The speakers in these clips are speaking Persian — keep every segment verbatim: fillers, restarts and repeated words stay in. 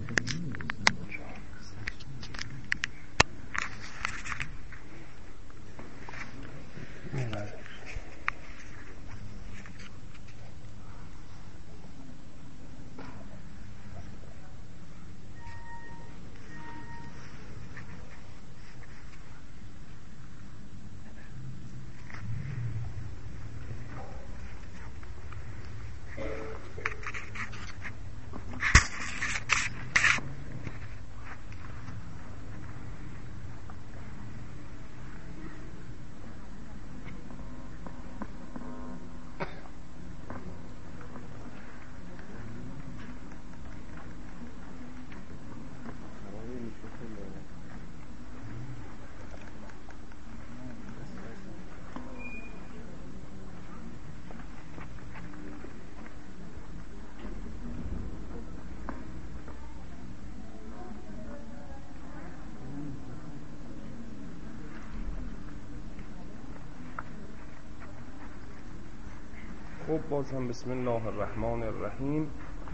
خب باز هم بسم الله الرحمن الرحیم.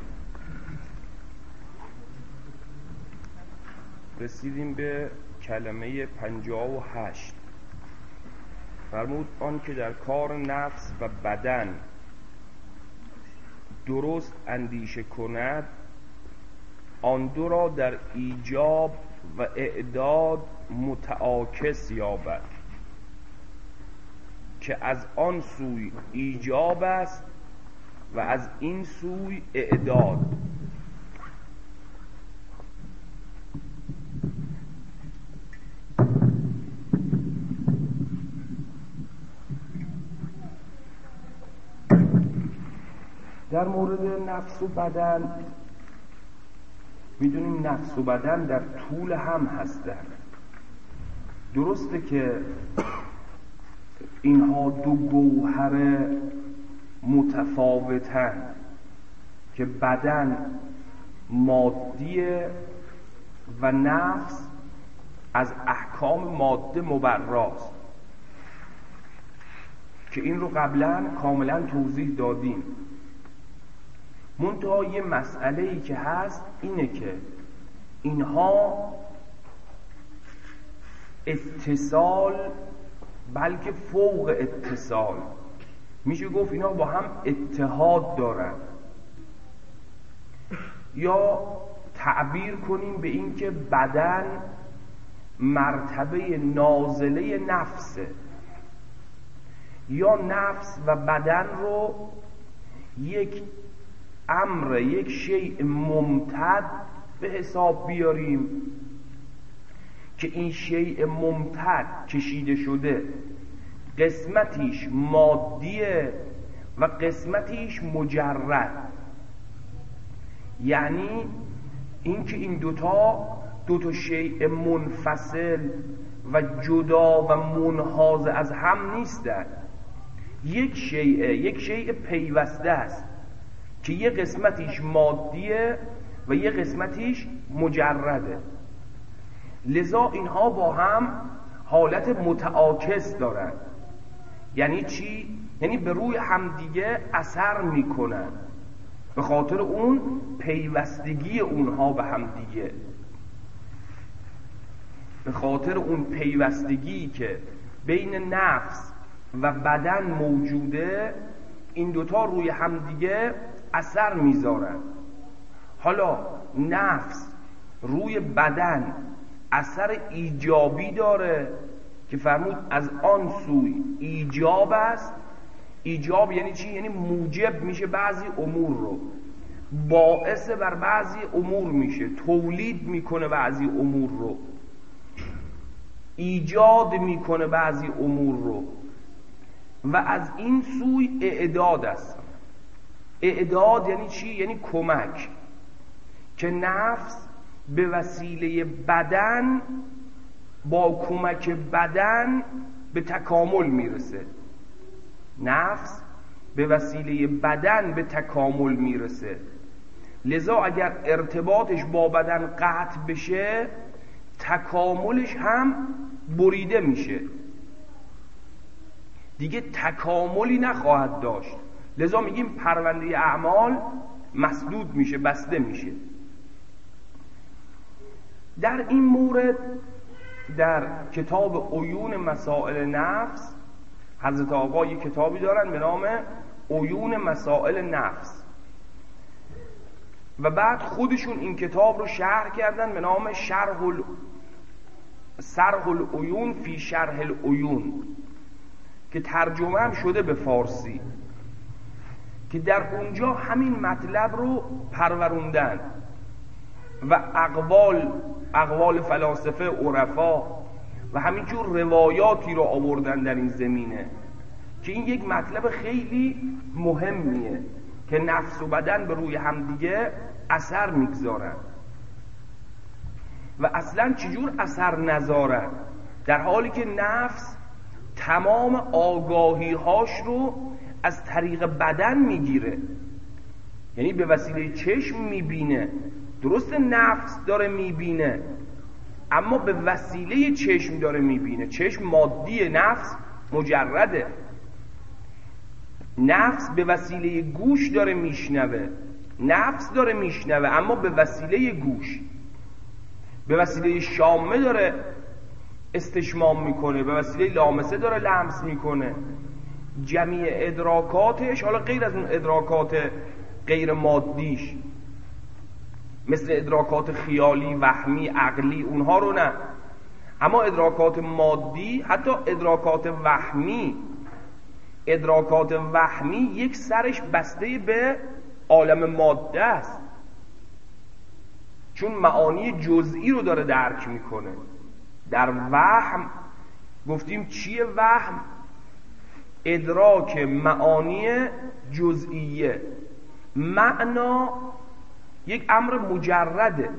رسیدیم به کلمه پنجاه و هشت. فرمود آن که در کار نفس و بدن درست اندیشه کند، آن دو را در ایجاب و اعداد متعاکس یابد، که از آن سوی ایجاب است و از این سوی اعداد. در مورد نفس و بدن میدونیم نفس و بدن در طول هم هستند. درسته که اینها دو گوهر متفاوتن که بدن مادیه و نفس از احکام ماده مبراست، که این رو قبلا کاملا توضیح دادیم. منتها یه مسئله‌ای که هست اینه که اینها اتصال، بلکه فوق اتصال، میشه گفت اینا با هم اتحاد دارن، یا تعبیر کنیم به این که بدن مرتبه نازله نفسه، یا نفس و بدن رو یک امر، یک شیء ممتد به حساب بیاریم که این شیء ممتد کشیده شده قسمتیش مادیه و قسمتیش مجرد. یعنی این که این دوتا دوتا شیء منفصل و جدا و منحاز از هم نیستن، یک شیء یک شیء پیوسته است که یه قسمتیش مادیه و یه قسمتیش مجرده. لذا اینها با هم حالت متعاکس دارن. یعنی چی؟ یعنی به روی همدیگه اثر میکنن به خاطر اون پیوستگی اونها به همدیگه، به خاطر اون پیوستگی که بین نفس و بدن موجوده، این دوتا روی همدیگه اثر میذارن. حالا نفس روی بدن اثر ایجابی داره که فرمود از آن سوی ایجاب است. ایجاب یعنی چی؟ یعنی موجب میشه بعضی امور رو، باعث بر بعضی امور میشه، تولید میکنه بعضی امور رو، ایجاد میکنه بعضی امور رو. و از این سوی اعداد است. اعداد یعنی چی؟ یعنی کمک، که نفس به وسیله بدن، با کمک بدن به تکامل میرسه. نفس به وسیله بدن به تکامل میرسه. لذا اگر ارتباطش با بدن قطع بشه، تکاملش هم بریده میشه، دیگه تکاملی نخواهد داشت. لذا میگیم پرونده اعمال مسدود میشه، بسته میشه. در این مورد در کتاب عیون مسائل نفس حضرت آقا یک کتابی دارن به نام عیون مسائل نفس و بعد خودشون این کتاب رو شرح کردن به نام شرح ال... شرح العیون فی شرح العیون که ترجمه هم شده به فارسی، که در اونجا همین مطلب رو پروروندن و اقوال اقوال فلاسفه عرفا و همینجور روایاتی رو آوردن در این زمینه که این یک مطلب خیلی مهمیه که نفس و بدن به روی همدیگه اثر میگذارن و اصلا چجور اثر نذارن، در حالی که نفس تمام آگاهی هاش رو از طریق بدن میگیره، یعنی به وسیله چشم میبینه. درست نفس داره میبینه اما به وسیله چشم داره میبینه. چشم مادی، نفس مجرده. نفس به وسیله گوش داره میشنوه، نفس داره میشنوه اما به وسیله گوش، به وسیله شامه داره استشمام میکنه، به وسیله لامسه داره لمس میکنه. جمیع ادراکاتش، حالا غیر از اون ادراکات غیر مادیش مثل ادراکات خیالی، وهمی، عقلی، اونها رو نه، اما ادراکات مادی، حتی ادراکات وهمی ادراکات وهمی یک سرش بسته به عالم ماده است، چون معانی جزئی رو داره درک میکنه. در وهم گفتیم چیه وهم؟ ادراک معانی جزئیه. معنا یک امر مجرده،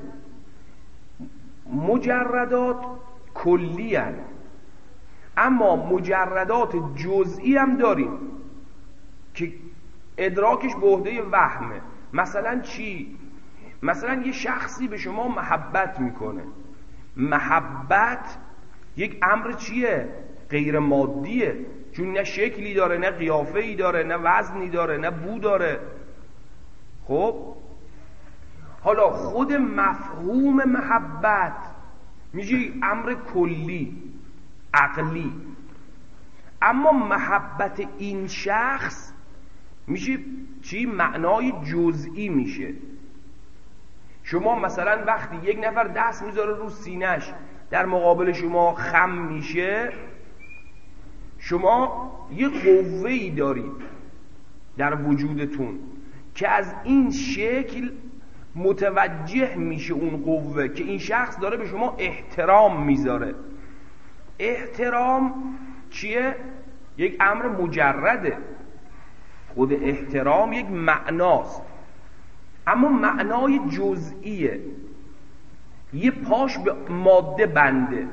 مجردات کلی هست اما مجردات جزئی هم داریم که ادراکش به عهده وهمه. مثلا چی؟ مثلا یه شخصی به شما محبت میکنه. محبت یک امر چیه؟ غیر مادیه، چون نه شکلی داره، نه قیافه‌ای داره، نه وزنی داره، نه بو داره. خب حالا خود مفهوم محبت میشه امر کلی عقلی، اما محبت این شخص میشه چی؟ معنای جزئی میشه. شما مثلا وقتی یک نفر دست میذاره رو سینه‌اش در مقابل شما خم میشه، شما یه قوه‌ای دارید در وجودتون که از این شکل متوجه میشه اون قوه که این شخص داره به شما احترام میذاره. احترام چیه؟ یک امر مجرده. خود احترام یک معناست اما معنای جزئیه، یه پاش به ماده بنده.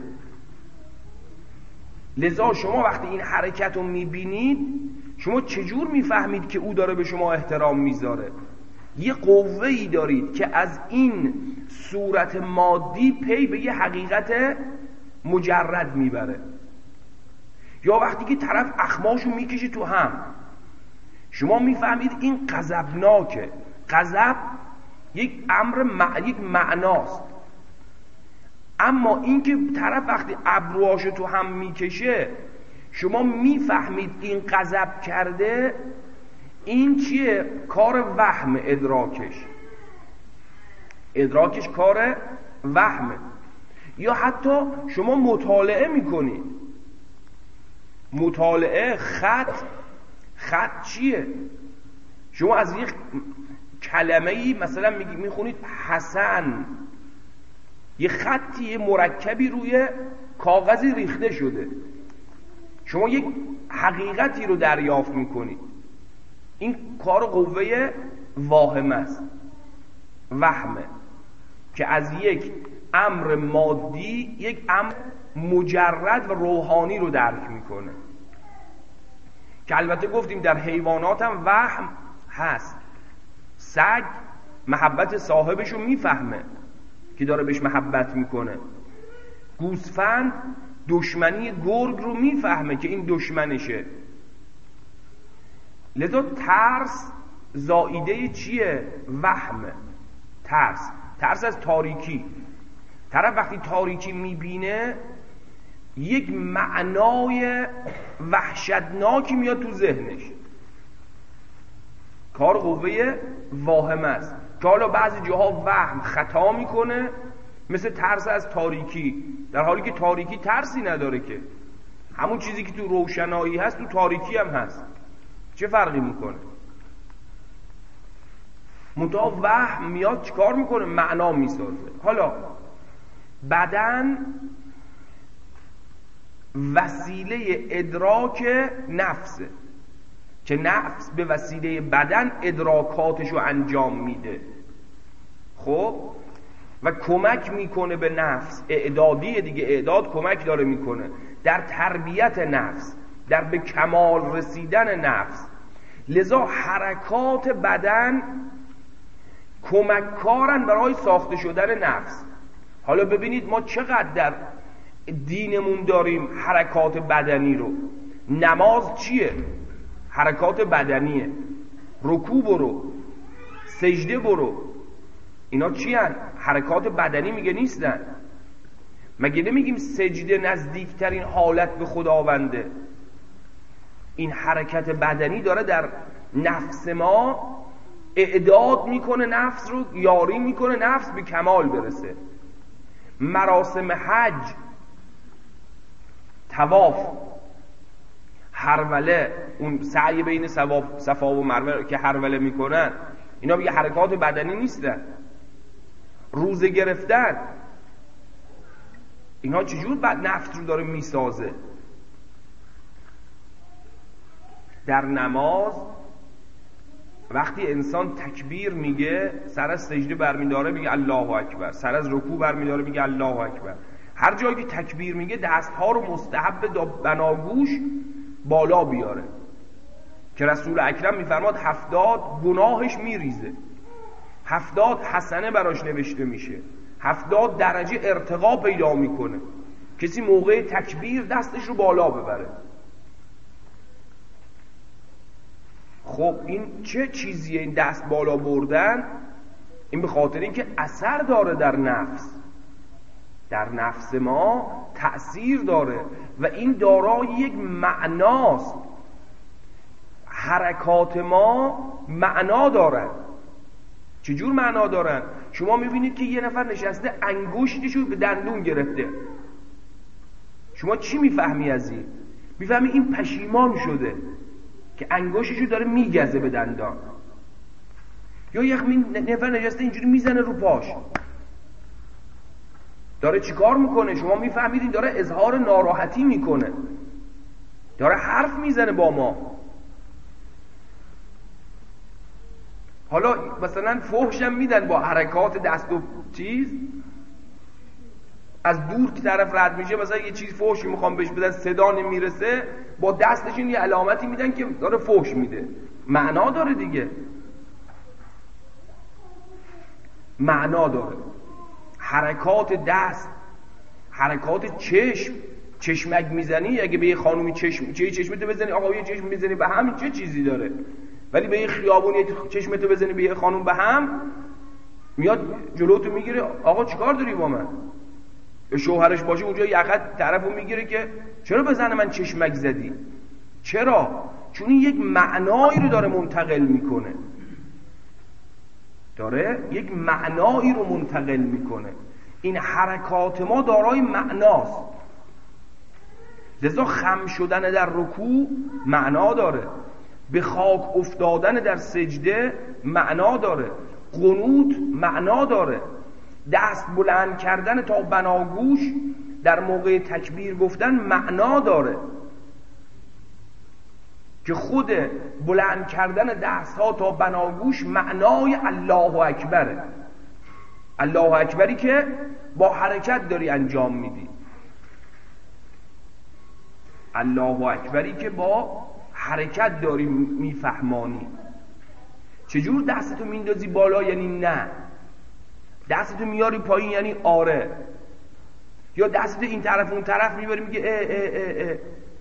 لذا شما وقتی این حرکت رو میبینید شما چجور میفهمید که او داره به شما احترام میذاره؟ یه قوه‌ای دارید که از این صورت مادی پی به یه حقیقت مجرد میبره. یا وقتی که طرف اخماشو میکشه تو هم، شما میفهمید این غضبناکه. غضب یک امر مع... یک معناست، اما این که طرف وقتی ابروهاشو تو هم میکشه شما میفهمید این غضب کرده. این چیه؟ کار وهم. ادراکش ادراکش کار وهمه. یا حتی شما مطالعه میکنید. مطالعه خط خط چیه؟ شما از یک کلمه‌ای مثلا میخونید حسن، یه خطی، یه مرکبی روی کاغذی ریخته شده، شما یک حقیقتی رو دریافت میکنید. این کار قوه واهمه است، وهمه، که از یک امر مادی یک امر مجرد و روحانی رو درک میکنه، که البته گفتیم در حیوانات هم وهم هست. سگ محبت صاحبش رو میفهمه که داره بهش محبت میکنه. گوسفند دشمنی گرگ رو میفهمه که این دشمنشه. لذا ترس زائیده چیه؟ وهمه. ترس ترس از تاریکی. طرف وقتی تاریکی میبینه یک معنای وحشتناکی میاد تو ذهنش، کار قوه واهمه است که حالا بعضی جاها وهم خطا میکنه، مثل ترس از تاریکی، در حالی که تاریکی ترسی نداره، که همون چیزی که تو روشنایی هست تو تاریکی هم هست، چه فرقی میکنه؟ منتها وهم میاد چیکار میکنه؟ معنا میسازه. حالا بدن وسیله ادراک نفسه که نفس به وسیله بدن ادراکاتشو انجام میده، خب و کمک میکنه به نفس، اعدادی دیگه، اعداد کمک داره میکنه در تربیت نفس، در به کمال رسیدن نفس. لذا حرکات بدن کمک کارن برای ساخته شدن نفس. حالا ببینید ما چقدر در دینمون داریم حرکات بدنی رو. نماز چیه؟ حرکات بدنیه. رکوع برو، سجده برو، اینا چی هن؟ حرکات بدنی میگه نیستن؟ مگه نمیگیم سجده نزدیکترین حالت به خداونده؟ این حرکت بدنی داره در نفس ما اعداد میکنه، نفس رو یاری میکنه نفس به کمال برسه. مراسم حج، طواف، هروله، اون سعی بین صفا و مروه که هروله میکنن، اینا میگه حرکات بدنی نیستن. روزه گرفتن، اینا چجور بعد نفس رو داره میسازه؟ در نماز وقتی انسان تکبیر میگه، سر از سجده برمیداره میگه الله اکبر، سر از رکوع برمیداره میگه الله اکبر. هر جایی که تکبیر میگه دستها رو مستحب دا بناگوش بالا بیاره که رسول اکرم میفرماد هفتاد گناهش میریزه، هفتاد حسنه براش نوشته میشه، هفتاد درجه ارتقا پیدا میکنه. کسی موقع تکبیر دستش رو بالا ببره. خب این چه چیزیه این دست بالا بردن؟ این به خاطر اینکه اثر داره در نفس، در نفس ما تأثیر داره و این دارای یک معناست. حرکات ما معنا دارن. چجور معنا دارن؟ شما میبینید که یه نفر نشسته انگشتشو به دندون گرفته، شما چی میفهمی از این؟ میفهمی این پشیمان شده که انگشتشو داره میگزه به دندان. یا یک نفر نشسته اینجوری میزنه رو پاش، داره چیکار میکنه؟ شما میفهمیدین داره اظهار ناراحتی میکنه، داره حرف میزنه با ما. حالا مثلا فحشم میدن با حرکات دست و چیز، از دور که طرف رد میشه مثلا یه چیز فحشی میخوام بهش بدن، صدا نمیرسه، با دستشون یه علامتی میدن که داره فحش میده. معنا داره دیگه، معنا داره. حرکات دست، حرکات چشم، چشمک میزنی، اگه به یه خانومی چشم چه چشمتو بزنی، آقا یه چشم میزنی به هم، چه چیزی داره؟ ولی به یه خیابونی چشمتو بزنی به یه خانوم به هم، میاد جلوتو میگیره، آقا چیکار داری با من؟ شوهرش باشه اونجا یقت طرفو میگیره که چرا بزنه من چشمک زدی؟ چرا؟ چون این یک معنایی رو داره منتقل میکنه، داره یک معنایی رو منتقل میکنه. این حرکات ما دارای معناست. لذا خم شدن در رکوع معنا داره، به خاک افتادن در سجده معنا داره، قنوت معنا داره، دست بلند کردن تا بناگوش در موقع تکبیر گفتن معنا داره که خود بلند کردن دست ها تا بناگوش معنای الله اکبره. الله اکبری که با حرکت داری انجام میدی، الله اکبری که با حرکت داری میفهمانی. چجور دستتو میندازی بالا یعنی نه، دستتو میاری پایین یعنی آره، یا دستتو این طرف اون طرف میبری میگه اه اه اه اه.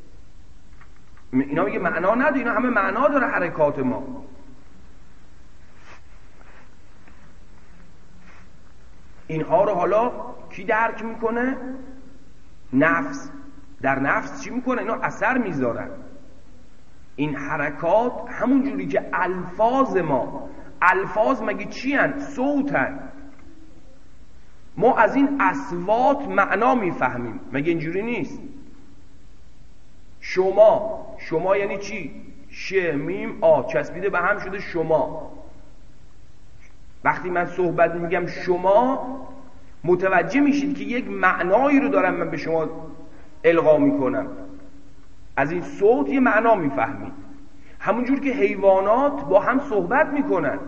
اینا میگه معنا نداره، اینا همه معنا داره حرکات ما. اینها رو حالا کی درک میکنه؟ نفس. در نفس چی میکنه؟ اینا اثر میذارن. این حرکات همون جوری که الفاظ ما، الفاظ مگه چی هن؟ صوتن. ما از این اصوات معنا میفهمیم، مگه اینجوری نیست؟ شما، شما یعنی چی؟ ش میم آ چسبیده به هم شده شما. وقتی من صحبت میگم شما، متوجه میشید که یک معنایی رو دارم من به شما القا میکنم. از این صوت یه معنا میفهمید. همونجور که حیوانات با هم صحبت میکنن،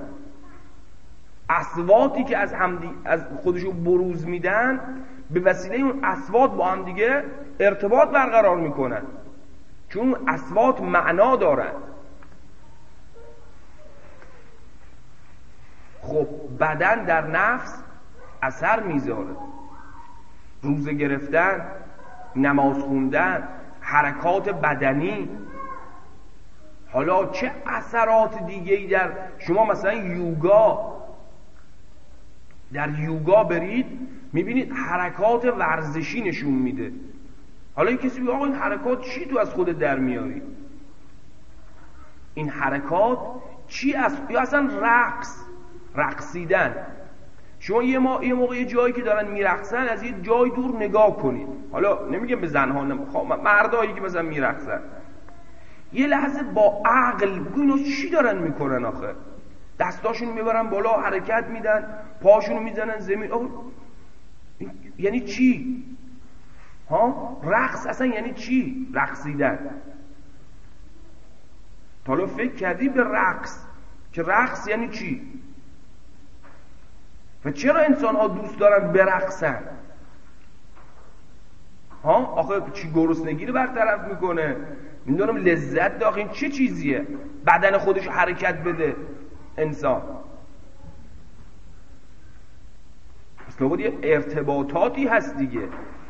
اصواتی که از هم دی... از خودشون بروز میدن، به وسیله اون اصوات با هم دیگه ارتباط برقرار میکنن، چون اصوات معنا دارن. خب بدن در نفس اثر میذاره. روزه گرفتن، نماز خوندن، حرکات بدنی. حالا چه اثرات دیگه‌ای در شما مثلا یوگا، در یوگا برید میبینید حرکات ورزشی نشون میده. حالا یک کسی بگه آقا این حرکات چی تو از خودت در میاری؟ این حرکات چی از یا اصلا رقص، رقصیدن. شما یه ما یه موقع یه جایی که دارن میرقصن از یه جای دور نگاه کنید. حالا نمیگم به زنها، مردایی که مثلا میرقصن، یه لحظه با عقل بگو اینا چی دارن میکنن آخه؟ دستاشونو میبرن بالا، حرکت میدن، پاشونو میزنن زمین. آخه یعنی چی؟ ها؟ رقص اصلا یعنی چی؟ رقصیدن. تا حالا فکر کردی به رقص که رقص یعنی چی؟ و چرا انسان ها دوست دارن برقصن؟ ها؟ آخه چی گرسنگی رو برطرف میکنه؟ میدونم لذت داره. این چه چیزیه؟ بدن خودش حرکت بده انسان. پس لابد یه ارتباطاتی هست دیگه،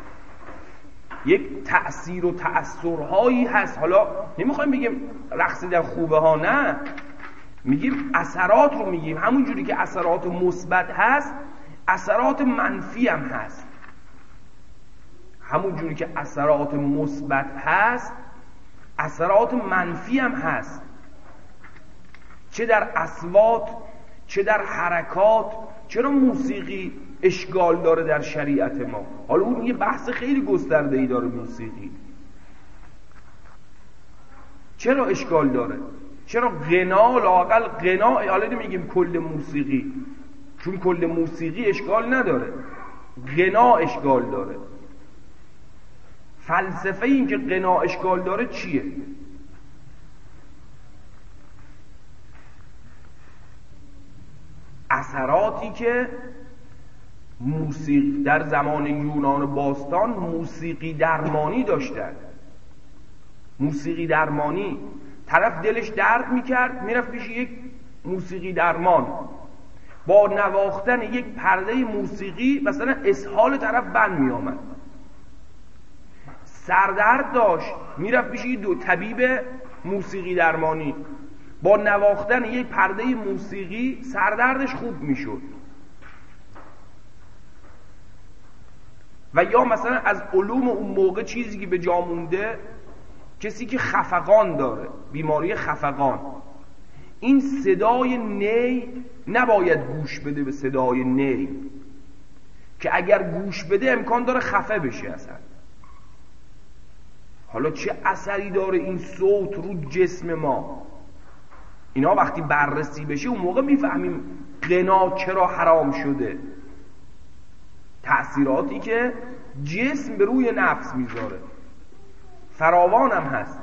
یک تأثیر و تأثرهایی هست. حالا نمیخوایم بگیم رقصیدن خوبه ها، نه، میگیم اثرات رو میگیم. همون جوری که اثرات مثبت هست، اثرات منفی هم هست. همون جوری که اثرات مثبت هست، اثرات منفی هم هست، چه در اصوات، چه در حرکات. چرا موسیقی اشکال داره در شریعت ما؟ حالا اون یه بحث خیلی گسترده‌ای داره. موسیقی چرا اشکال داره؟ چرا غنا، لااقل غنا، حالا نمیگیم کل موسیقی، چون کل موسیقی اشکال نداره، غنا اشکال داره. فلسفه این که غنا اشکال داره چیه؟ اثراتی که موسیقی در زمان یونان باستان موسیقی درمانی داشتن. موسیقی درمانی، طرف دلش درد میکرد میرفت پیش یک موسیقی درمان، با نواختن یک پرده موسیقی مثلا اسهال طرف بند میآمد. سردرد داشت میرفت پیش دو طبیب موسیقی درمانی، با نواختن یک پرده موسیقی سردردش خوب میشد. و یا مثلا از علوم اون موقع چیزی که به جا مونده، کسی که خفقان داره، بیماری خفقان، این صدای نی نباید گوش بده به صدای نی، که اگر گوش بده امکان داره خفه بشه اصلا. حالا چه اثری داره این صوت رو جسم ما؟ اینا وقتی بررسی بشه اون موقع میفهمیم غنا چرا حرام شده. تأثیراتی که جسم به روی نفس میذاره فراوان هم هست.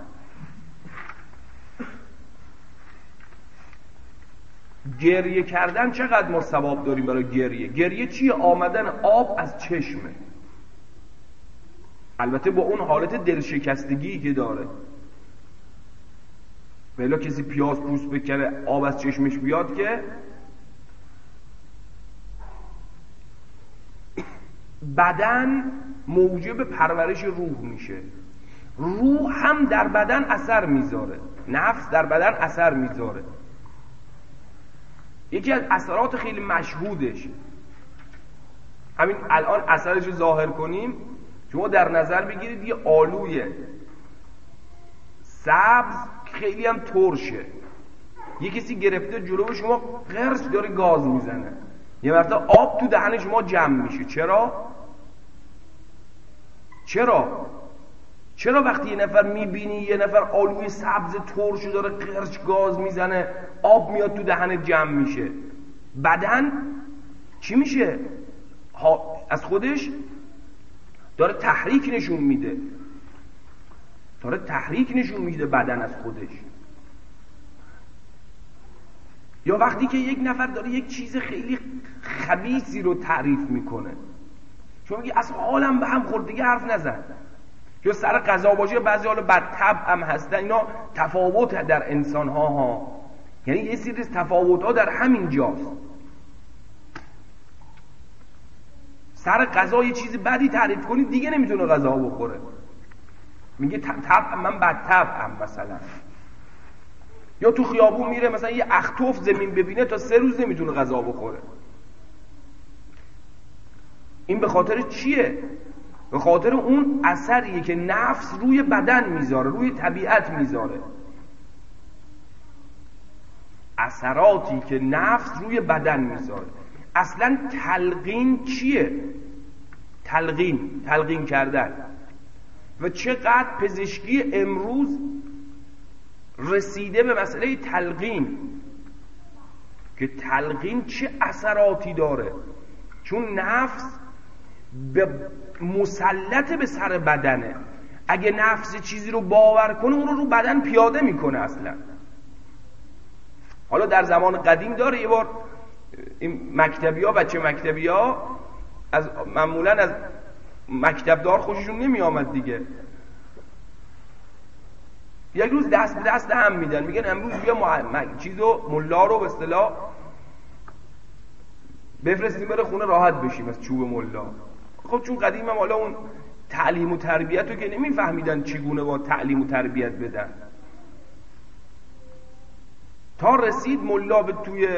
گریه کردن چقدر ما ثواب داریم برای گریه. گریه چیه؟ آمدن آب از چشمه، البته با اون حالت دلشکستگی که داره. بلا کسی پیاز پوست بکنه آب از چشمش بیاد که بدن موجب پرورش روح میشه. روح هم در بدن اثر میذاره، نفس در بدن اثر میذاره. یکی از اثرات خیلی مشهودش همین الان اثرش رو ظاهر کنیم. شما در نظر بگیرید یه آلوی سبز خیلی هم ترشه، یه کسی گرفته جلو شما قرص داره گاز میزنه، یه مرتبه آب تو دهن شما جمع میشه. چرا؟ چرا؟ چرا وقتی یه نفر میبینی یه نفر آلوی سبز ترشو داره قرچ گاز میزنه، آب میاد تو دهن جمع میشه؟ بدن چی میشه؟ از خودش داره تحریک نشون میده، داره تحریک نشون میده بدن از خودش. یا وقتی که یک نفر داره یک چیز خیلی خبیثی رو تعریف میکنه، شما میگی اصلا حالم به هم خورد، دیگه حرف نزن. یا سر قضا باشه، بعضی حالا بدطبع هم هستن، اینا تفاوت در انسان ها ها، یعنی یه سری تفاوت ها در همین جاست. سر قضا یه چیز بدی تعریف کنی دیگه نمیتونه غذا بخوره، میگه طبع من بدطبعم مثلا. یا تو خیابون میره مثلا یه اختوف زمین ببینه تا سه روز نمیتونه غذا بخوره. این به خاطر چیه؟ به خاطر اون اثریه که نفس روی بدن میذاره، روی طبیعت میذاره. اثراتی که نفس روی بدن میذاره. اصلا تلقین چیه؟ تلقین، تلقین کردن. و چقدر پزشکی امروز رسیده به مسئله تلقین، که تلقین چه اثراتی داره. چون نفس به مسلط به سر بدنه، اگه نفس چیزی رو باور کنه اون رو رو بدن پیاده میکنه اصلا. حالا در زمان قدیم داره، یه بار این مکتبی ها، بچه مکتبی ها از معمولا از مکتبدار خوششون نمی آمد دیگه، یک روز دست به دست هم میدن، میگن امروز بیا مع... چیزو ملا رو به اصطلاح بفرستیم بره خونه راحت بشیم از چوب ملا. خب چون قدیم هم حالا اون تعلیم و تربیت رو که نمیفهمیدن چگونه با تعلیم و تربیت بدن، تا رسید ملا به توی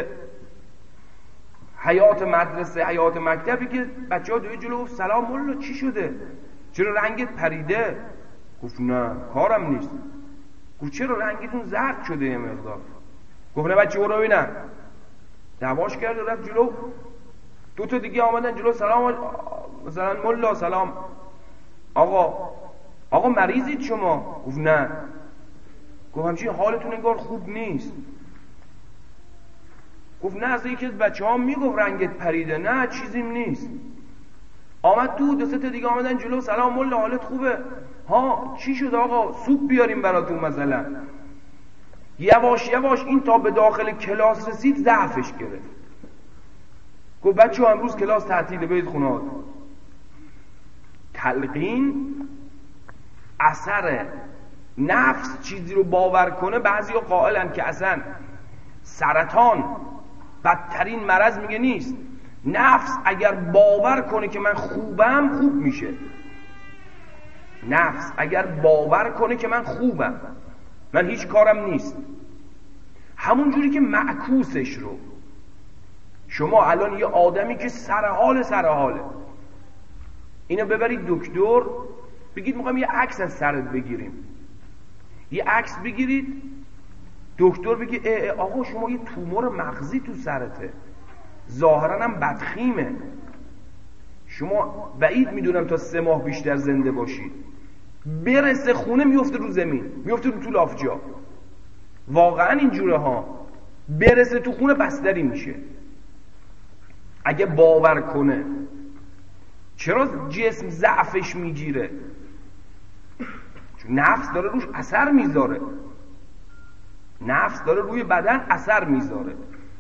حیات مدرسه، حیات مکتبی، که بچه ها دوی جلو گفت سلام ملا چی شده؟ چرا رنگت پریده؟ گفت نه کارم نیست. گفت چرا رنگتون زرد شده یه مقدار؟ گفت نه بچه برو ببینم. دعواش کرد و رفت جلو. دو تا دیگه آمدن جلو، سلام مثلا ملا سلام آقا، آقا مریضید شما؟ گفت نه. گفت همچین حالتون انگار خوب نیست. گفت نه از یکی از بچه ها میگفت رنگت پریده. نه چیزیم نیست. آمد تو، دو سه تا دیگه آمدن جلو، سلام ملا حالت خوبه؟ ها چی شد آقا؟ سوپ بیاریم براتون مثلا. یواش یواش این تا به داخل کلاس رسید ضعفش گرفت. گفت بچه ها امروز کلاس تعطیله، برید خونه‌هات. تلقین اثر نفس چیزی رو باور کنه. بعضیا قائلن که اصلا سرطان بدترین مرض میگه نیست، نفس اگر باور کنه که من خوبم خوب میشه. نفس اگر باور کنه که من خوبم، من هیچ کارم نیست، همون جوری که معکوسش رو شما الان یه آدمی که سرحال سرحاله اینو ببرید دکتر، بگید میخوایم یه عکس از سرت بگیریم، یه عکس بگیرید، دکتر بگه اه اه آقا شما یه تومور مغزی تو سرته، ظاهرا هم بدخیمه، شما بعید میدونم تا سه ماه بیشتر زنده باشید. برسه خونه میفته رو زمین، میفته رو تو لافجا. واقعا اینجوره ها. برسه تو خونه بستری میشه اگه باور کنه. چرا جسم ضعفش میگیره؟ چون نفس داره روش اثر میذاره، نفس داره روی بدن اثر میذاره.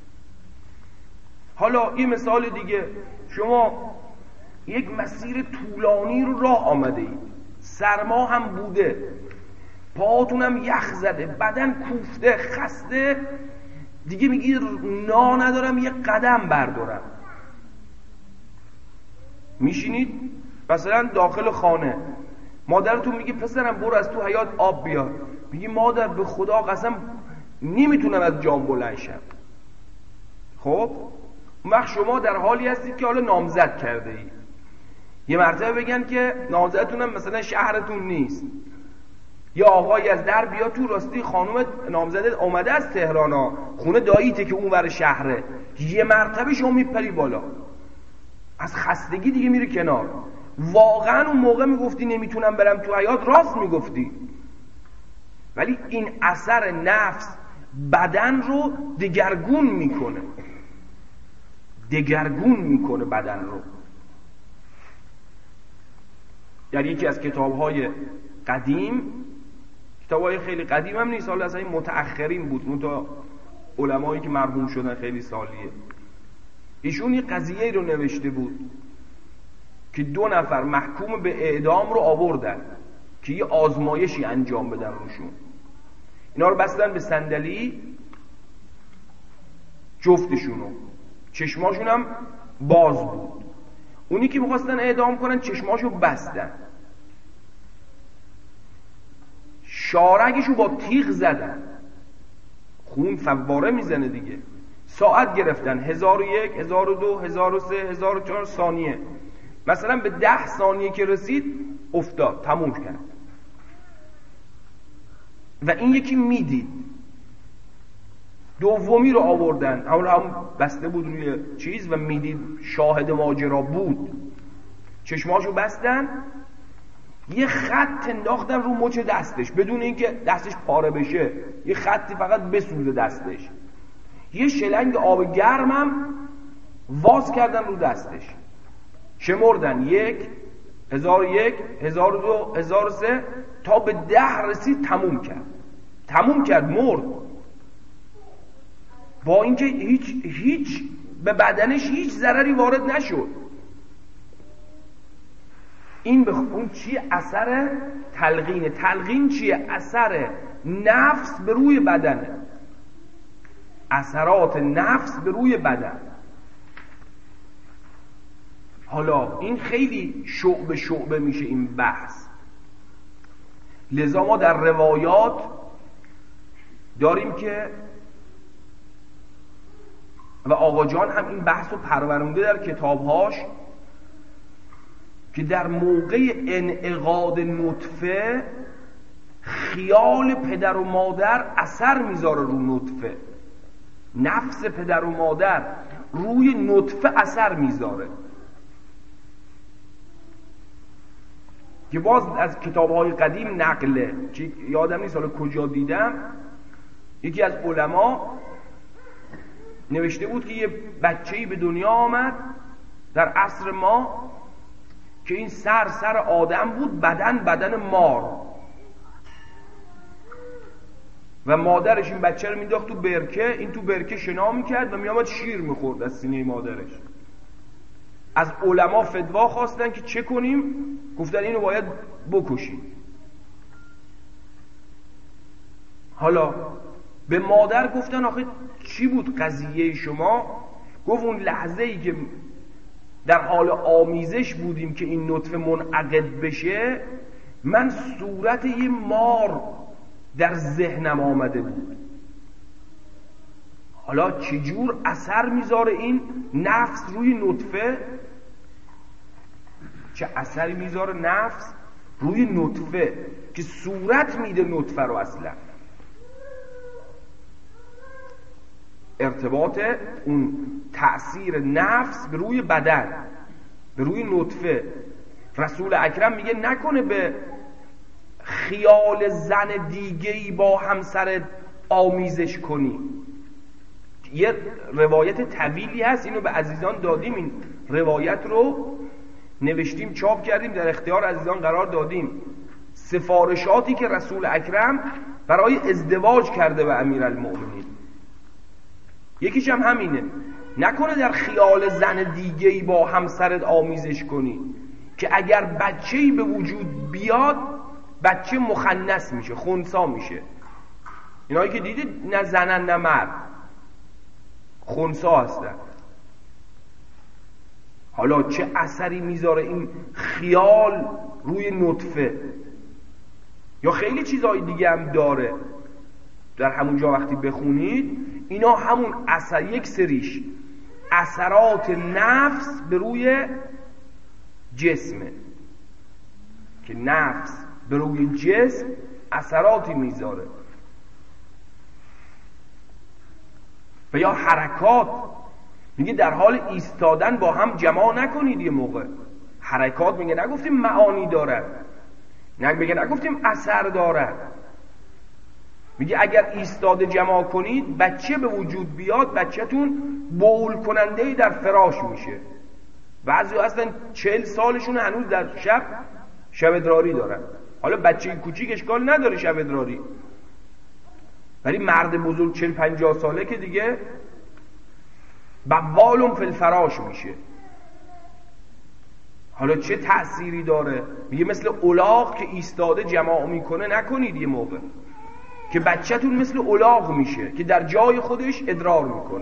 حالا یه مثال دیگه، شما یک مسیر طولانی رو راه آمده اید، سرما هم بوده، پاهاتون هم یخ زده، بدن کوفته خسته، دیگه میگی نا ندارم یه قدم بردارم. میشینید مثلا داخل خانه، مادرتون میگه پسرم برو از تو حیاط آب بیار، میگی مادر به خدا قسم نمیتونم از جام بلند شم. خب اون وقت شما در حالی هستید که حالا نامزد کرده اید. یه مرتبه بگن که نامزدتون هم مثلا شهرتون نیست، یا آقایی از در بیا تو، راستی خانوم نامزدت اومده از تهران ها، خونه داییته که اون ور شهره. یه مرتبه شما میپری بالا، از خستگی دیگه میره کنار. واقعا اون موقع میگفتی نمیتونم برم تو حیاط، راست میگفتی، ولی این اثر نفس بدن رو دگرگون میکنه، دگرگون میکنه بدن رو. در یکی از کتاب‌های قدیم، کتاب‌های خیلی قدیم هم نیست، حالا اصلا این متأخرین بود، اون تا علمایی که مرحوم شدن خیلی سالیه، ایشون یه قضیه رو نوشته بود که دو نفر محکوم به اعدام رو آوردن که یه آزمایشی انجام بدن روشون. اینا رو بستن به صندلی جفتشونو، چشماشون هم باز بود. اونی که میخواستن اعدام کنن چشماشو بستن، شارگشو با تیغ زدن، خون فواره میزنه دیگه. ساعت گرفتن، هزار و یک، هزار و دو، هزار و سه، هزار و چهار ثانیه. مثلا به ده ثانیه که رسید افتاد، تموم کرد. و این یکی میدید. دومی رو آوردن، اول هم بسته بود روی چیز و میدید، شاهد ماجرا بود، چشماشو بستن، یه خط انداختن رو مچ دستش بدون اینکه دستش پاره بشه، یه خطی فقط بسوزه دستش. یه شلنگ آب گرمم واز کردن رو دستش، شمردن یک، هزار و یک، هزار و دو، هزار و سه، تا به ده رسید، تموم کرد. تموم کرد، مرد. با اینکه هیچ هیچ به بدنش هیچ ضرری وارد نشد. این به اون چیه؟ اثر تلقینه. تلقین چیه؟ اثر نفس به روی بدنه، اثرات نفس به روی بدن. حالا این خیلی شعبه شعبه میشه این بحث، لذا ما در روایات داریم که، و آقا جان هم این بحث رو پرورونده در کتابهاش، که در موقع انعقاد نطفه خیال پدر و مادر اثر میذاره رو نطفه، نفس پدر و مادر روی نطفه اثر میذاره. که باز از کتاب‌های قدیم نقله، که یادم نیست حالا کجا دیدم، یکی از علما نوشته بود که یه بچه‌ای به دنیا آمد در عصر ما که این سر سر آدم بود، بدن بدن مار، و مادرش این بچه رو مینداخت تو برکه، این تو برکه شنا میکرد و میامد شیر میخورد از سینه مادرش. از علما فتوا خواستن که چه کنیم؟ گفتن اینو باید بکشیم. حالا به مادر گفتن آخه چی بود قضیه شما؟ گفت اون لحظه ای که در حال آمیزش بودیم که این نطفه منعقد بشه، من صورت یه مار در ذهنم آمده بود. حالا چجور اثر میذاره این نفس روی نطفه؟ چه اثری میذاره نفس روی نطفه که صورت میده نطفه رو؟ اصلا ارتباط اون تأثیر نفس به روی بدن، به روی نطفه. رسول اکرم میگه نکنه به خیال زن دیگه‌ای با همسرت آمیزش کنی. یه روایت طویلی هست، اینو به عزیزان دادیم، این روایت رو نوشتیم، چاپ کردیم، در اختیار عزیزان قرار دادیم. سفارشاتی که رسول اکرم برای ازدواج کرده به امیرالمؤمنین، یکیش هم همینه، نکنه در خیال زن دیگه‌ای با همسرت آمیزش کنی که اگر بچه‌ای به وجود بیاد بچه مخنث میشه، خنثی میشه. اینایی که دیدید نه زنن نه مرد، خنثی هستن. حالا چه اثری میذاره این خیال روی نطفه؟ یا خیلی چیزهای دیگه هم داره، در همونجا وقتی بخونید اینا همون اثر، یک سریش اثرات نفس به روی جسمه، که نفس به روی جسم اثراتی میذاره. و یا حرکات، میگه در حال ایستادن با هم جماع نکنید. یه موقع حرکات میگه نگفتیم معانی دارد، نه میگه نگفتیم اثر دارد. میگه اگر ایستاده جماع کنید بچه به وجود بیاد، بچه‌تون بول کننده در فراش میشه. بعضی اصلا چهل سالشون هنوز در شب شب ادراری دارن. حالا بچه کوچیک اشکال نداره شب ادراری، ولی مرد بزرگ چهل پنجاه ساله که دیگه بوالم فی الفراش میشه. حالا چه تأثیری داره؟ میگه مثل الاغ که ایستاده جماع میکنه نکنید یه موقع، که بچه‌تون مثل الاغ میشه که در جای خودش ادرار میکنه.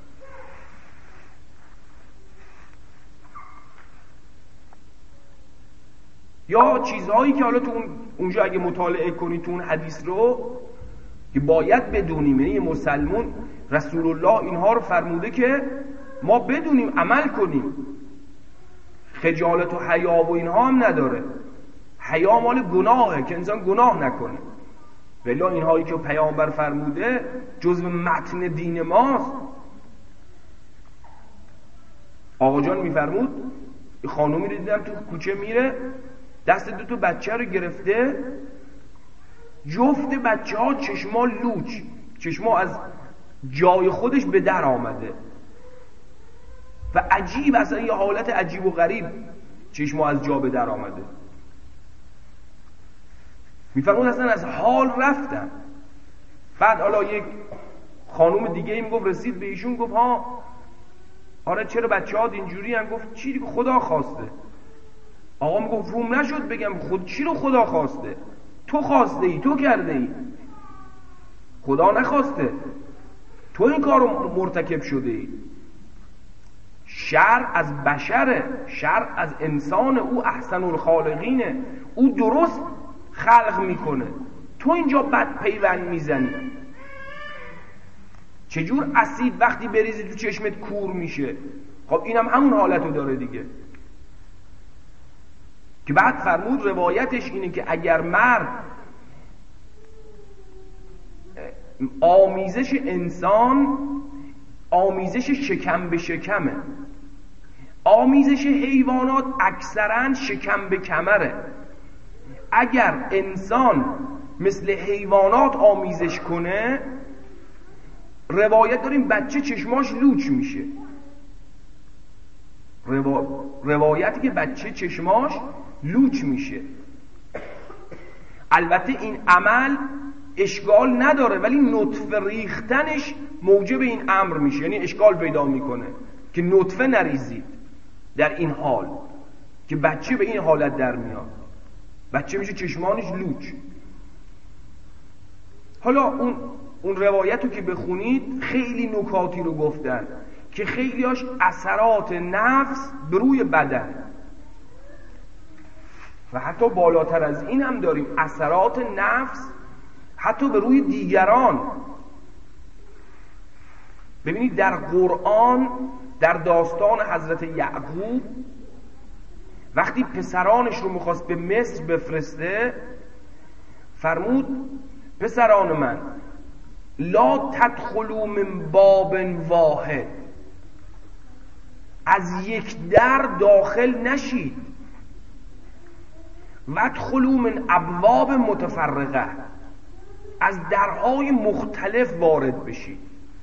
یا چیزهایی که حالا تو اون اونجا اگه مطالعه کنید تو اون حدیث رو که باید بدونیم، یعنی مسلمون رسول الله اینها رو فرموده که ما بدونیم عمل کنیم. خجالت و حیا و اینها هم نداره. حیا مال گناهه که انسان گناه نکنه. ولی اینهایی که پیامبر فرموده جزو متن دین ماست. آقا جان میفرمود خانومی رو دیدم تو کوچه میره، دست دو تا بچه رو گرفته، جفت بچه ها چشما لوچ، چشما از جای خودش به در آمده و عجیب، اصلا یه حالت عجیب و غریب چشما از جا به در آمده. میفرمود اصلا از حال رفتن. بعد حالا یک خانوم دیگه ایم گفت رسید به ایشون گفت ها آره چرا بچه ها اینجوری هم؟ گفت چی دیگه خدا خواسته. آقا میگفت روم نشد بگم خود چی رو خدا خواسته؟ تو خواسته ای، تو کرده ای، خدا نخواسته، تو این کار رو مرتکب شده ای. شر از بشره، شر از انسان، او احسن الخالقینه، او درست خلق میکنه، تو اینجا بد پیوند میزنی. چجور اسید وقتی بریزی تو چشمت کور میشه؟ خب اینم هم همون حالتو داره دیگه. که بعد فرمود روایتش اینه که اگر مرد آمیزش انسان آمیزش شکم به شکمه، آمیزش حیوانات اکثرا شکم به کمره. اگر انسان مثل حیوانات آمیزش کنه، روایت داریم بچه چشماش لوچ میشه. روا... روایتی که بچه چشماش لوچ میشه. البته این عمل اشکال نداره، ولی نطفه ریختنش موجب این امر میشه، یعنی اشکال پیدا میکنه که نطفه نریزید در این حال که بچه به این حالت در میاد، بچه میشه چشمانش لوچ. حالا اون اون روایتو که بخونید خیلی نکاتی رو گفتن که خیلیاش اثرات نفس به روی بدن و حتی بالاتر از این هم داریم اثرات نفس حتی به روی دیگران. ببینید در قرآن در داستان حضرت یعقوب وقتی پسرانش رو میخواست به مصر بفرسته فرمود پسران من لا تدخلوا من باب واحد، از یک در داخل نشید، وادخلوا من ابواب متفرقه، از درهای مختلف وارد بشید.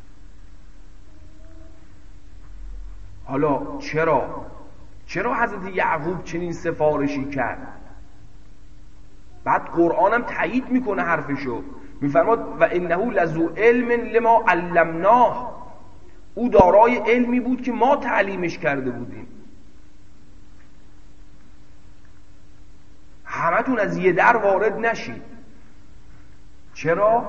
حالا چرا چرا حضرت یعقوب چنین سفارشی کرد؟ بعد قرآن هم تایید میکنه حرفشو، میفرماد و انه لذو علم لما علمناه، او دارای علمی بود که ما تعلیمش کرده بودیم. همتون از یه در وارد نشید. چرا؟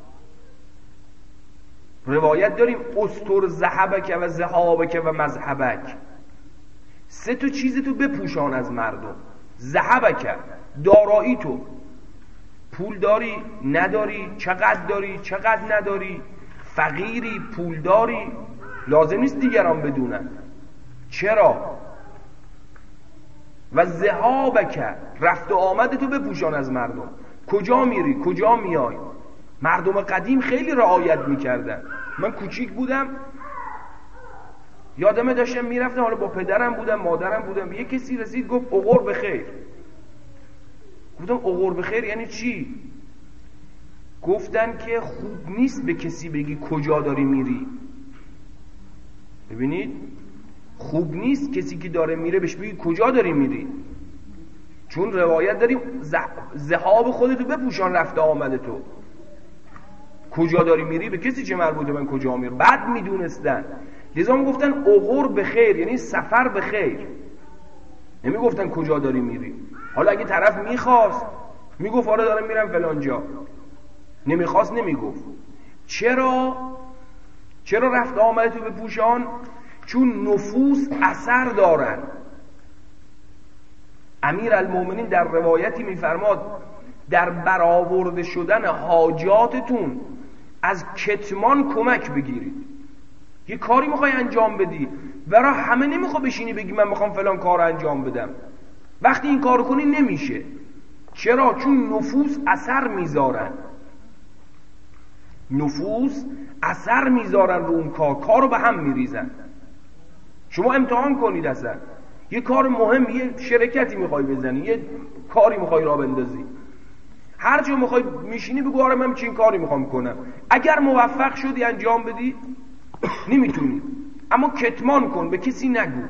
روایت داریم استر ذهبک و ذهابک و مذهبک، سه تا چیز تو بپوشان از مردم. ذهبک دارایی، تو پول داری نداری، چقدر داری چقدر نداری، فقیری پول داری لازم نیست دیگران بدونن. چرا؟ و ذهابک، رفت و آمد تو بپوشان از مردم. کجا میری؟ کجا میای؟ مردم قدیم خیلی رعایت میکردن. من کوچیک بودم یادمه داشتم میرفتم، حالا با پدرم بودم مادرم بودم، یه کسی رسید گفت عقر بخیر. گفتم عقر بخیر یعنی چی؟ گفتن که خوب نیست به کسی بگی کجا داری میری. ببینید خوب نیست کسی که داره میره بهش بگی کجا داری میری، چون روایت داریم ذهاب خودتو بپوشان رفته آمده تو. کجا داری میری به کسی چه مربوطه من کجا میرم؟ بعد میدونستن، لذا میگفتن عقر بخیر یعنی سفر بخیر، نمیگفتن کجا داری میری. حالا اگه طرف میخواست میگفت آره دارم میرم فلان جا، نمیخواست نمیگفت. چرا؟ چرا رفت آمده تو بپوشان؟ چون نفوس اثر دارن. امیر المومنین در روایتی میفرماد در برآورده شدن حاجاتتون از کتمان کمک بگیرید. یه کاری میخوای انجام بدی، برای همه نمیخوای بشینی بگی من میخوام فلان کار انجام بدم. وقتی این کارو کنی نمیشه. چرا؟ چون نفوس اثر میذارن. نفوس اثر میذارن رو اون کار، کارو به هم میریزن. شما امتحان کنید، اصلا یه کار مهم، یه شرکتی میخوای بزنی، یه کاری میخوای راه بندازی، هر جا میخوای میشینی بگو آره من چین کاری میخوام کنم. اگر موفق شدی انجام بدی نمیتونی، اما کتمان کن، به کسی نگو.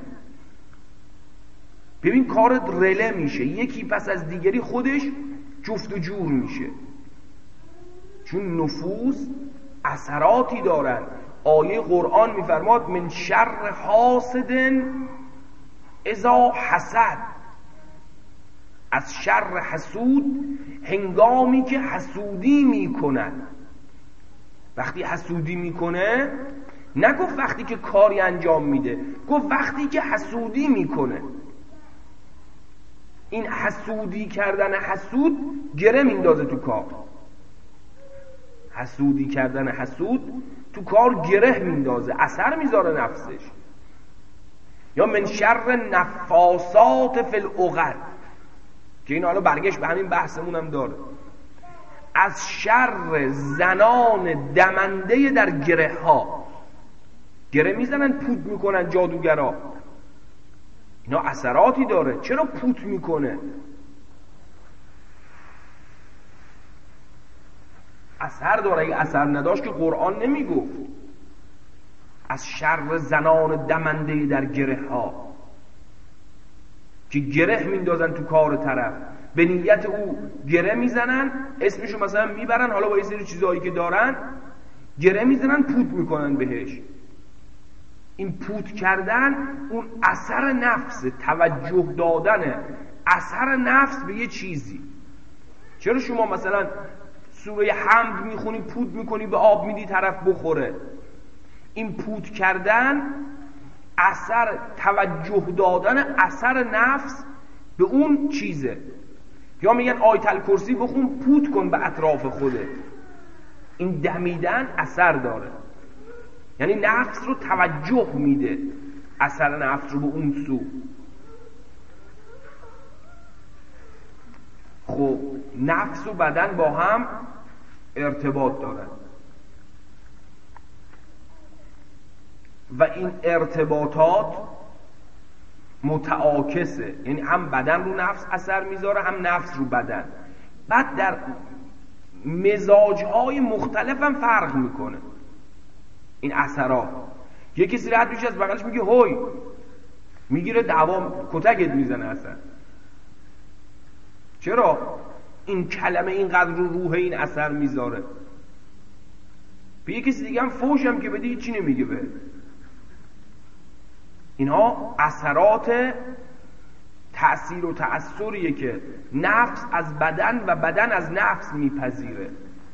ببین کارت رله میشه، یکی پس از دیگری خودش جفت و جور میشه، چون نفوس اثراتی دارن. آیه قرآن میفرماد من شر حاسد اذا حسد، از شر حسود هنگامی که حسودی میکنن. وقتی حسودی میکنه، نگفت وقتی که کاری انجام میده، گفت وقتی که حسودی میکنه. این حسودی کردن حسود گره میندازه تو کار. حسودی کردن حسود تو کار گره میندازه، اثر میذاره نفسش. یا من شر نفاسات فی العقد، که این حالا برگشت به همین بحثمون هم داره. از شر زنان دمنده در گره ها، گره میزنن پوت میکنن جادوگرا، اینا اثراتی داره. چرا پوت میکنه؟ اثر داره. اگه اثر نداشت که قرآن نمیگفت. از شر زنان دمنده در گره ها، که گره میندازن تو کار طرف، به نیت او گره میزنن، اسمشو مثلا میبرن، حالا با یه سری چیزایی که دارن گره میزنن، پوت میکنن بهش. این پوت کردن اون اثر نفس، توجه دادن اثر نفس به یه چیزی. چرا شما مثلا سوره حمد میخونی پوت میکنی به آب میدی طرف بخوره؟ این پوت کردن اثر توجه دادن اثر نفس به اون چیزه. یا میگن آیت الکرسی بخون پوت کن به اطراف خوده. این دمیدن اثر داره، یعنی نفس رو توجه میده، اثر نفس رو به اون سو. خب نفس و بدن با هم ارتباط دارن و این ارتباطات متعاکسه، یعنی هم بدن رو نفس اثر میذاره هم نفس رو بدن. بعد در مزاجهای مختلف هم فرق میکنه این اثرات. یکی کسی رد میشه از بغلش میگه هوی، میگیره دعوا کتکت میزنه اصلا. چرا؟ این کلمه اینقدر رو روح این اثر میذاره. به یکی کسی دیگه هم فوشم که بدی چی نمیگه به. اینها اثرات تأثیر و تأثریه که نفس از بدن و بدن از نفس میپذیره.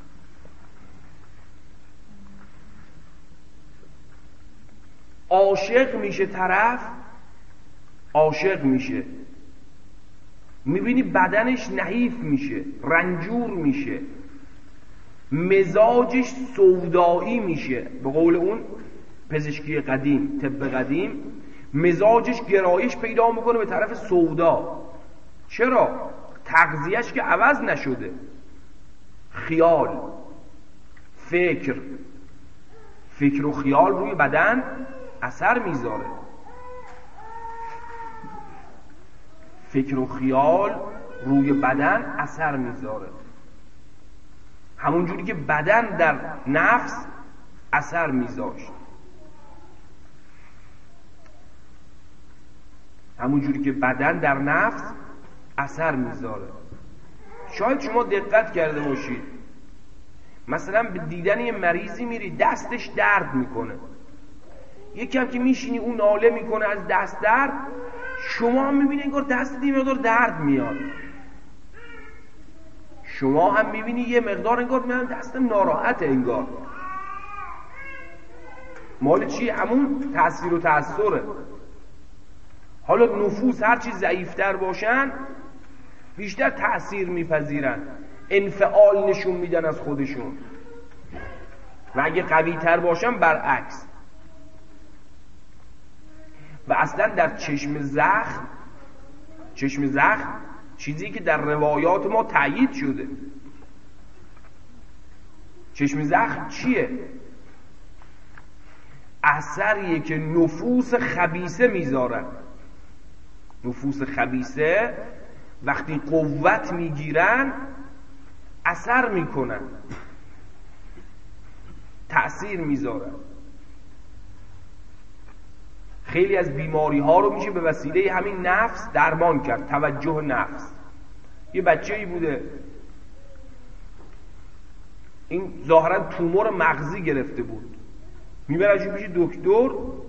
عاشق میشه طرف، عاشق میشه، میبینی بدنش نحیف میشه، رنجور میشه، مزاجش سودایی میشه، به قول اون پزشکی قدیم، طب قدیم، مزاجش گرایش پیدا میکنه به طرف سودا. چرا؟ تغذیهش که عوض نشده. خیال، فکر فکر و خیال روی بدن اثر میذاره. فکر و خیال روی بدن اثر میذاره، همون جوری که بدن در نفس اثر میذاشت، همون جوری که بدن در نفس اثر میذاره. شاید شما دقت کرده باشید، مثلا به دیدن یه مریضی میری دستش درد میکنه، یکم که میشینی اون ناله میکنه از دست درد، شما هم میبینی انگار دست یه مقدار درد میاد، شما هم میبینی یه مقدار انگار میاد دستم ناراحته، انگار مال چی؟ همون تأثیر و تأثیره. حالا نفوس هرچی ضعیفتر باشن بیشتر تأثیر میپذیرن، انفعال نشون میدن از خودشون، و اگه قوی تر باشن برعکس. و اصلا در چشم زخم، چشم زخم چیزی که در روایات ما تأیید شده، چشم زخم چیه؟ اثریه که نفوس خبیثه میذارن. نفوس خبیثه وقتی قوت میگیرن اثر میکنن، تأثیر میذارن. خیلی از بیماری ها رو میشه به وسیله همین نفس درمان کرد، توجه نفس. یه بچه‌ای بوده این ظاهرا تومور مغزی گرفته بود، میبرنش پیش دکتر،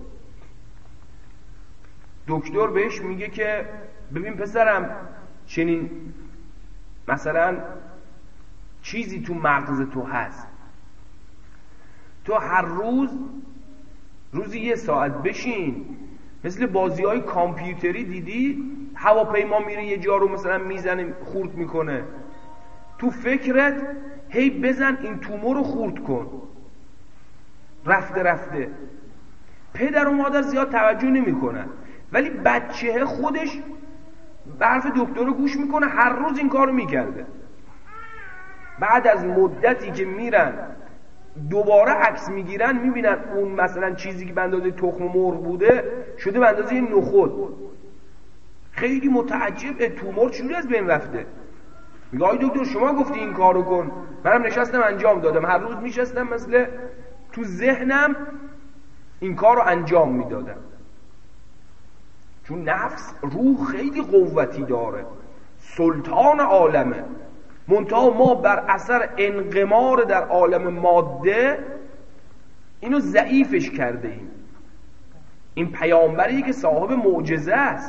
دکتر بهش میگه که ببین پسرم چنین مثلا چیزی تو مغز تو هست، تو هر روز روزی یه ساعت بشین، مثل بازی های کامپیوتری دیدی هواپیما میره یه جا رو مثلا میزنه خورد میکنه، تو فکرت هی بزن این تومور رو خورد کن. رفته رفته پدر و مادر زیاد توجه نمیکنن، ولی بچه خودش به حرف دکتر رو گوش میکنه، هر روز این کار رو میکرده. بعد از مدتی که میرن دوباره عکس میگیرن، میبینن اون مثلا چیزی که به اندازه تخم مرغ بوده شده به اندازه نخود. خیلی متعجب، تومور چجوری از بین رفته؟ میگه آی دکتر شما گفتی این کارو کن، منم نشستم انجام دادم، هر روز میشستم مثل تو ذهنم این کارو انجام میدادم. چون نفس روح خیلی قوتی داره، سلطان عالمه، منتها ما بر اثر انقمار در عالم ماده اینو ضعیفش کرده ایم. این پیامبری که صاحب معجزه است،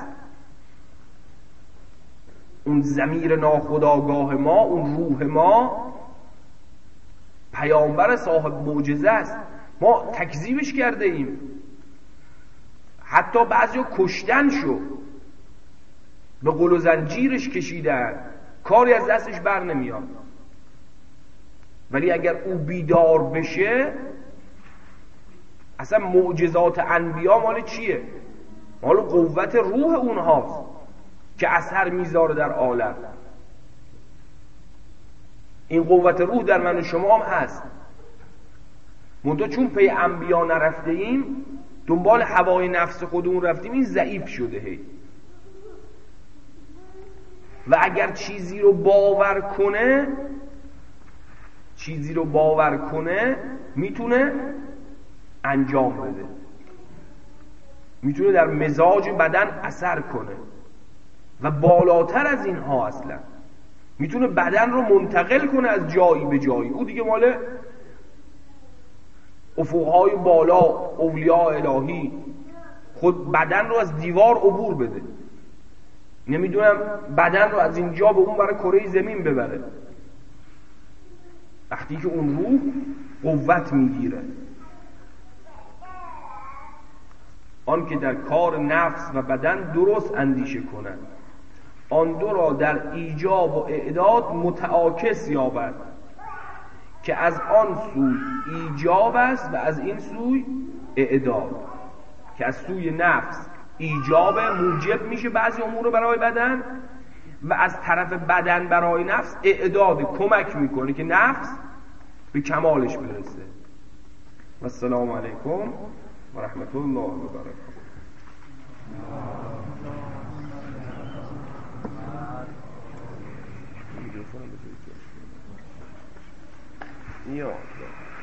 اون ضمیر ناخودآگاه ما، اون روح ما، پیامبر صاحب معجزه است، ما تکذیبش کرده ایم. حتی بعضی کشتن شو، به قل و زنجیرش کشیدن، کاری از دستش بر نمیاد. ولی اگر او بیدار بشه، اصلا معجزات انبیا مال چیه؟ مال قوت روح اونهاست که اثر میذاره در عالم. این قوت روح در من و شما هم هست، منتها چون پی انبیا نرفته ایم، دنبال هوای نفس خودمون رفتیم، این ضعیف شده. هی و اگر چیزی رو باور کنه، چیزی رو باور کنه میتونه انجام بده، میتونه در مزاج بدن اثر کنه و بالاتر از اینها اصلا میتونه بدن رو منتقل کنه از جایی به جایی. او دیگه مال افقهای بالا، اولیاء الهی، خود بدن رو از دیوار عبور بده. نمیدونم بدن رو از اینجا به اون برای کره زمین ببره، وقتی که اون روح قوت میگیره. آن که در کار نفس و بدن درست اندیشه کنند، آن دو را در ایجاب و اعداد متعاکس یابد، که از آن سوی ایجاب است و از این سوی اعداد که از سوی نفس ایجاب موجب میشه بعضی امور رو برای بدن و از طرف بدن برای نفس اعداد کمک میکنه که نفس به کمالش برسه. و السلام علیکم و رحمت الله و برکاته. یا